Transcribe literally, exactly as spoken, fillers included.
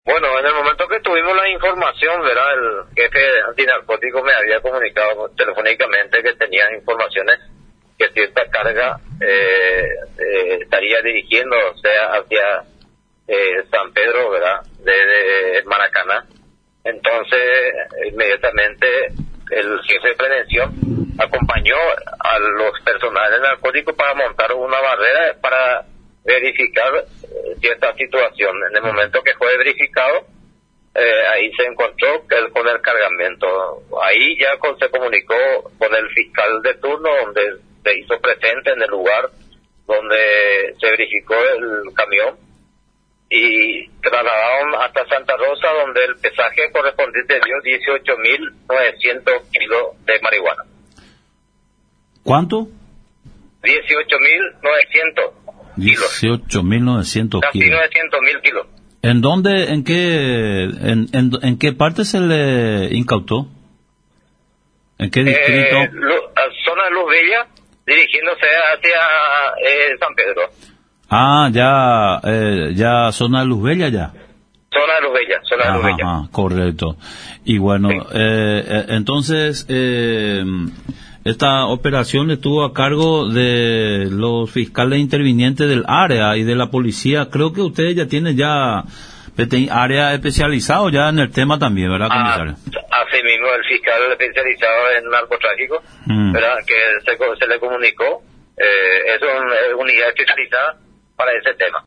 Bueno, en el momento que tuvimos la información, ¿verdad? El jefe antinarcótico me había comunicado telefónicamente que tenía informaciones que cierta carga eh, eh, estaría dirigiéndose hacia eh, San Pedro, ¿verdad? De, de Maracaná. Entonces, inmediatamente el jefe de prevención acompañó a los personales narcóticos para montar una barrera para verificar eh, cierta situación. En el momento que fue verificado, eh, ahí se encontró que él con el cargamento. Ahí ya con, se comunicó con el fiscal de turno, donde se hizo presente en el lugar donde se verificó el camión y trasladaron hasta Santa Rosa, donde el pesaje correspondiente dio dieciocho mil novecientos kilos de marihuana. ¿Cuánto? dieciocho mil novecientos kilos. dieciocho mil novecientos Casi kilos. novecientos mil kilos. ¿En dónde, en qué, en, en, en qué parte se le incautó? ¿En qué distrito? Eh, Lu- zona de Luz Bella, dirigiéndose hacia eh, San Pedro. Ah, ya, eh, ya zona de Luz Bella ya. Zona de Luz Bella, zona de Luz Ajá, Bella. ajá, correcto. Y bueno, Sí. eh, eh, entonces, eh, esta operación estuvo a cargo de los fiscales intervinientes del área y de la policía. Creo que ustedes ya tienen ya pete- área especializado ya en el tema también, ¿verdad, Ah, comisario? así mismo el fiscal especializado en narcotráfico, Mm. ¿verdad? Que se, co- se le comunicó, eh, es una unidad especializada para ese tema.